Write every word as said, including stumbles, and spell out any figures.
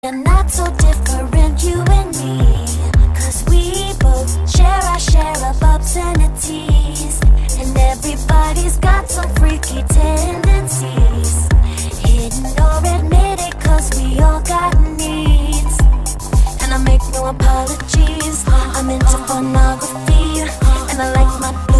We're not so different, you and me, 'cause we both share our share of obscenities. And everybody's got some freaky tendencies, hidden or admitted, 'cause we all got needs. And I make no apologies, I'm into pornography, and I like my